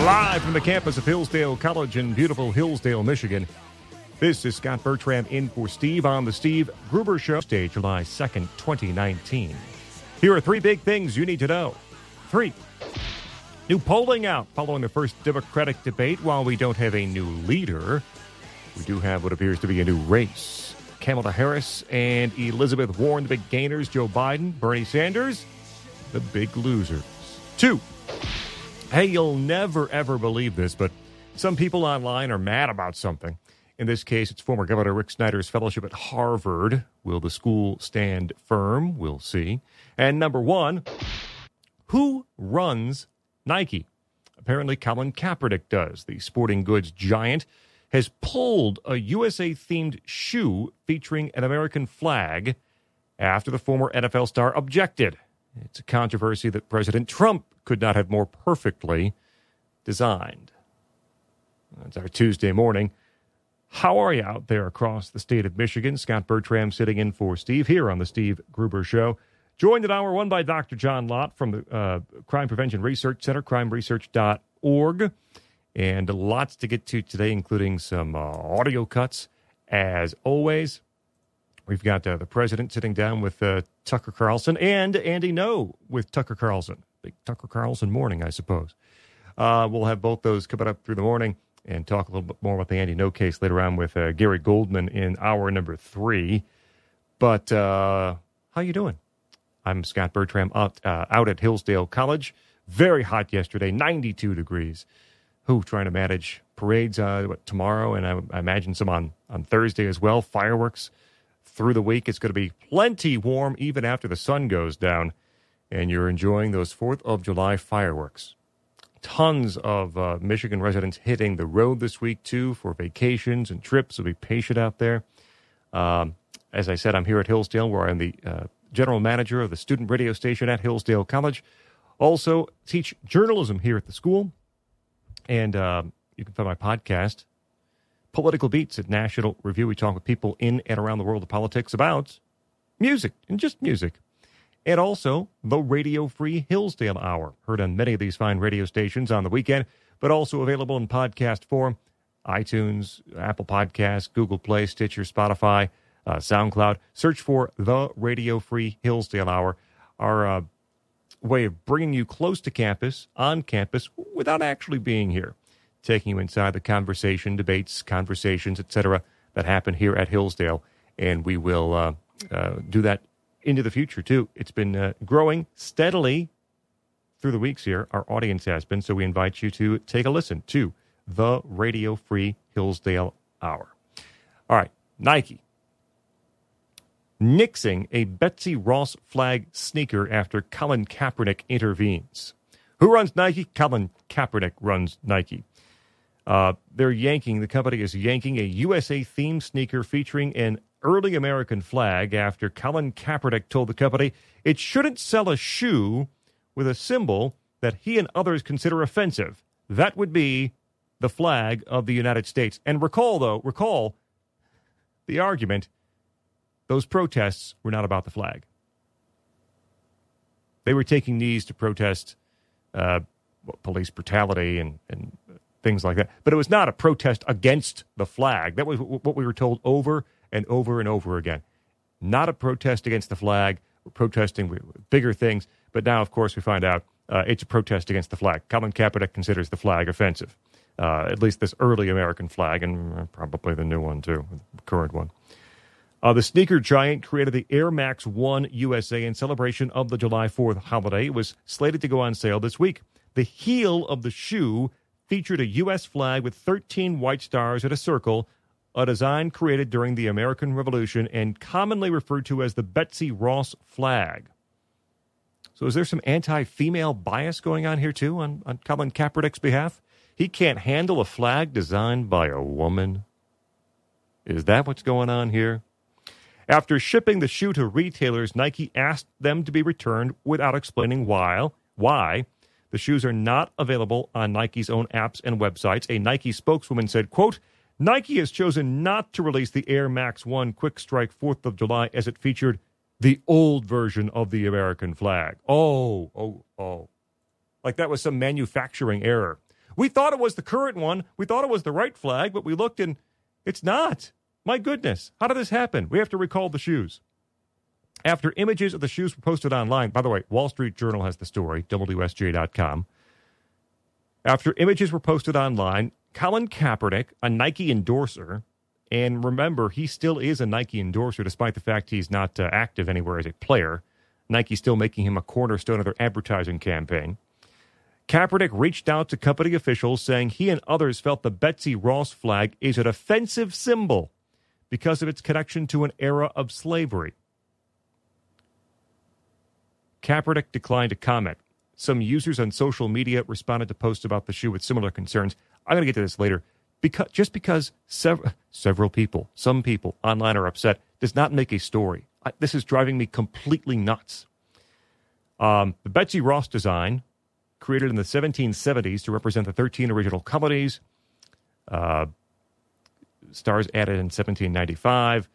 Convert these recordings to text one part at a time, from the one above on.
Live from the campus of Hillsdale College in beautiful Hillsdale, Michigan. This is Scott Bertram in for Steve on the Steve Gruber Show, Tuesday, July 2nd, 2019. Here are three big things you need to know. 3. New polling out following the first Democratic debate. While we don't have a new leader, we do have what appears to be a new race. Kamala Harris and Elizabeth Warren, the big gainers. Joe Biden, Bernie Sanders, the big losers. 2. Hey, you'll never, ever believe this, but some people online are mad about something. In this case, it's former Governor Rick Snyder's fellowship at Harvard. Will the school stand firm? We'll see. And number 1, who runs Nike? Apparently, Colin Kaepernick does. The sporting goods giant has pulled a USA-themed shoe featuring an American flag after the former NFL star objected. It's a controversy that President Trump could not have more perfectly designed. That's our Tuesday morning. How are you out there across the state of Michigan? Scott Bertram sitting in for Steve here on the Steve Gruber Show. Joined at hour 1 by Dr. John Lott from the Crime Prevention Research Center, crimeresearch.org. And lots to get to today, including some audio cuts. As always, we've got the president sitting down with Tucker Carlson and Andy Ngo with Tucker Carlson. Big Tucker Carlson morning, I suppose. We'll have both those coming up through the morning and talk a little bit more about the Andy Ngo case later on with Gary Goldman in hour number 3. But how you doing? I'm Scott Bertram out at Hillsdale College. Very hot yesterday, 92 degrees. Trying to manage parades tomorrow, and I imagine some on Thursday as well. Fireworks through the week. It's going to be plenty warm even after the sun goes down, and you're enjoying those 4th of July fireworks. Tons of Michigan residents hitting the road this week, too, for vacations and trips. So be patient out there. As I said, I'm here at Hillsdale, where I'm the general manager of the student radio station at Hillsdale College. Also teach journalism here at the school. And you can find my podcast, Political Beats, at National Review. We talk with people in and around the world of politics about music and just music. And also the Radio-Free Hillsdale Hour, heard on many of these fine radio stations on the weekend, but also available in podcast form, iTunes, Apple Podcasts, Google Play, Stitcher, Spotify, SoundCloud. Search for the Radio-Free Hillsdale Hour, our way of bringing you close to campus, on campus, without actually being here, taking you inside the conversation, debates, conversations, etc., that happen here at Hillsdale. And we will do that into the future, too. It's been growing steadily through the weeks here. Our audience has been, so we invite you to take a listen to the Radio Free Hillsdale Hour. All right, Nike. Nixing a Betsy Ross flag sneaker after Colin Kaepernick intervenes. Who runs Nike? Colin Kaepernick runs Nike. The company is yanking a USA-themed sneaker featuring an early American flag after Colin Kaepernick told the company it shouldn't sell a shoe with a symbol that he and others consider offensive. That would be the flag of the United States. And recall the argument, those protests were not about the flag. They were taking knees to protest police brutality and things like that. But it was not a protest against the flag. That was what we were told over and over and over again. Not a protest against the flag. We're protesting with bigger things. But now, of course, we find out it's a protest against the flag. Colin Kaepernick considers the flag offensive, at least this early American flag, and probably the new one, too, the current one. The sneaker giant created the Air Max 1 USA in celebration of the July 4th holiday. It was slated to go on sale this week. The heel of the shoe featured a U.S. flag with 13 white stars in a circle, a design created during the American Revolution and commonly referred to as the Betsy Ross flag. So is there some anti-female bias going on here, too, on Colin Kaepernick's behalf? He can't handle a flag designed by a woman? Is that what's going on here? After shipping the shoe to retailers, Nike asked them to be returned without explaining why. The shoes are not available on Nike's own apps and websites. A Nike spokeswoman said, quote, Nike has chosen not to release the Air Max 1 Quick Strike 4th of July as it featured the old version of the American flag. Oh. Like that was some manufacturing error. We thought it was the current one. We thought it was the right flag, but we looked and it's not. My goodness, how did this happen? We have to recall the shoes. After images of the shoes were posted online, by the way, Wall Street Journal has the story, WSJ.com. After images were posted online, Colin Kaepernick, a Nike endorser, and remember, he still is a Nike endorser despite the fact he's not active anywhere as a player. Nike's still making him a cornerstone of their advertising campaign. Kaepernick reached out to company officials saying he and others felt the Betsy Ross flag is an offensive symbol because of its connection to an era of slavery. Kaepernick declined to comment. Some users on social media responded to posts about the shoe with similar concerns. I'm going to get to this later. Because several people, some people online are upset, does not make a story. This is driving me completely nuts. The Betsy Ross design, created in the 1770s to represent the 13 original colonies, stars added in 1795.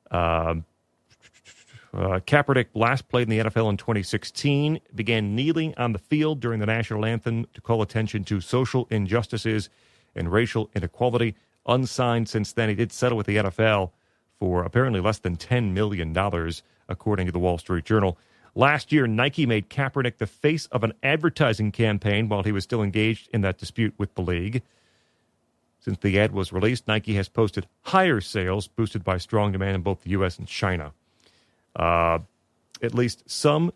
Kaepernick last played in the NFL in 2016, began kneeling on the field during the national anthem to call attention to social injustices and racial inequality. Unsigned since then, he did settle with the NFL for apparently less than $10 million, according to the Wall Street Journal. Last year, Nike made Kaepernick the face of an advertising campaign while he was still engaged in that dispute with the league. Since the ad was released, Nike has posted higher sales, boosted by strong demand in both the U.S. and China. At least some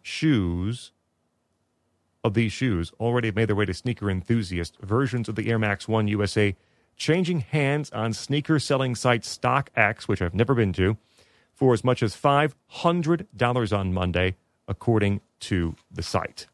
of these shoes already have made their way to sneaker enthusiasts. Versions of the Air Max 1 USA changing hands on sneaker selling site StockX, which I've never been to, for as much as $500 on Monday, according to the site.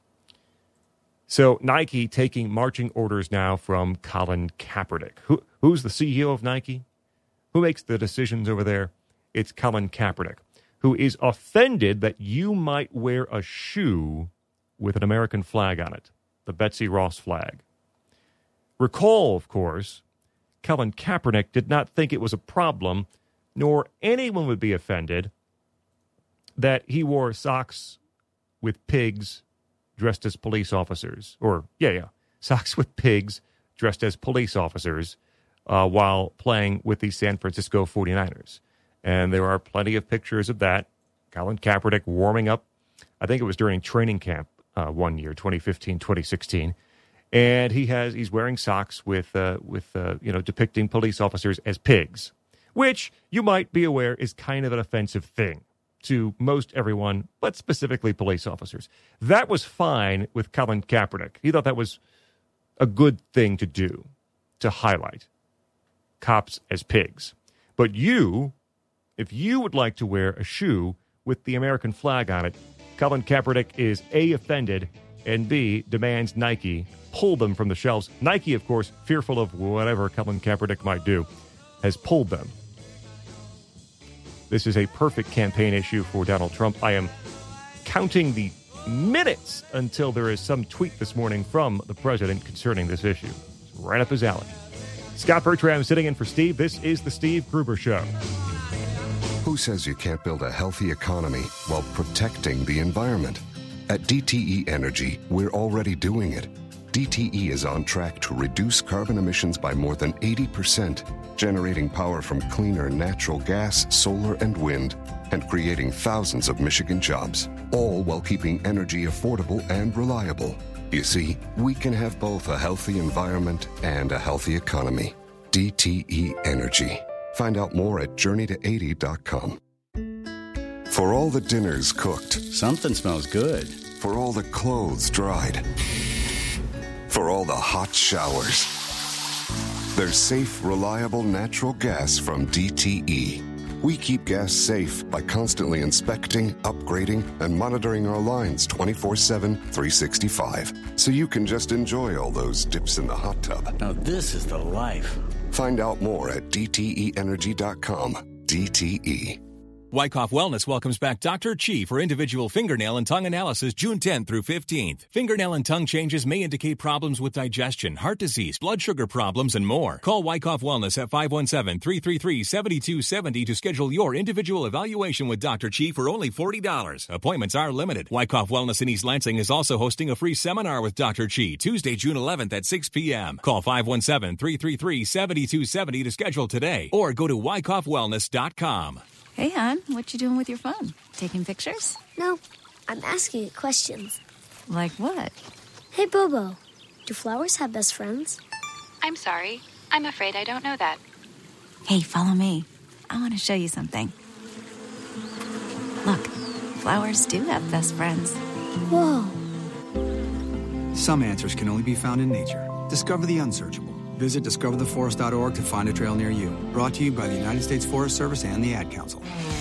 So Nike taking marching orders now from Colin Kaepernick. Who's the CEO of Nike? Who makes the decisions over there? It's Colin Kaepernick, who is offended that you might wear a shoe with an American flag on it, the Betsy Ross flag. Recall, of course, Colin Kaepernick did not think it was a problem, nor anyone would be offended, that he wore socks with pigs dressed as police officers. Socks with pigs dressed as police officers while playing with the San Francisco 49ers. And there are plenty of pictures of that. Colin Kaepernick warming up. I think it was during training camp one year, 2015, 2016. And he's wearing socks with depicting police officers as pigs, which you might be aware is kind of an offensive thing to most everyone, but specifically police officers. That was fine with Colin Kaepernick. He thought that was a good thing to do, to highlight cops as pigs. But if you would like to wear a shoe with the American flag on it, Colin Kaepernick is A, offended, and B, demands Nike pull them from the shelves. Nike, of course, fearful of whatever Colin Kaepernick might do, has pulled them. This is a perfect campaign issue for Donald Trump. I am counting the minutes until there is some tweet this morning from the president concerning this issue. It's right up his alley. Scott Bertram sitting in for Steve. This is The Steve Gruber Show. Who says you can't build a healthy economy while protecting the environment? At DTE Energy, we're already doing it. DTE is on track to reduce carbon emissions by more than 80%, generating power from cleaner natural gas, solar, and wind, and creating thousands of Michigan jobs, all while keeping energy affordable and reliable. You see, we can have both a healthy environment and a healthy economy. DTE Energy. Find out more at journeyto80.com. For all the dinners cooked. Something smells good. For all the clothes dried. For all the hot showers. There's safe, reliable natural gas from DTE. We keep gas safe by constantly inspecting, upgrading, and monitoring our lines 24/7, 365. So you can just enjoy all those dips in the hot tub. Now this is the life. Find out more at DTEenergy.com. DTE. Wyckoff Wellness welcomes back Dr. Chi for individual fingernail and tongue analysis June 10th through 15th. Fingernail and tongue changes may indicate problems with digestion, heart disease, blood sugar problems, and more. Call Wyckoff Wellness at 517-333-7270 to schedule your individual evaluation with Dr. Chi for only $40. Appointments are limited. Wyckoff Wellness in East Lansing is also hosting a free seminar with Dr. Chi Tuesday, June 11th at 6 p.m. Call 517-333-7270 to schedule today or go to wyckoffwellness.com. Hey, hon, what you doing with your phone? Taking pictures? No, I'm asking it questions. Like what? Hey, Bobo, do flowers have best friends? I'm sorry. I'm afraid I don't know that. Hey, follow me. I want to show you something. Look, flowers do have best friends. Whoa. Some answers can only be found in nature. Discover the unsearchable. Visit discovertheforest.org to find a trail near you. Brought to you by the United States Forest Service and the Ad Council.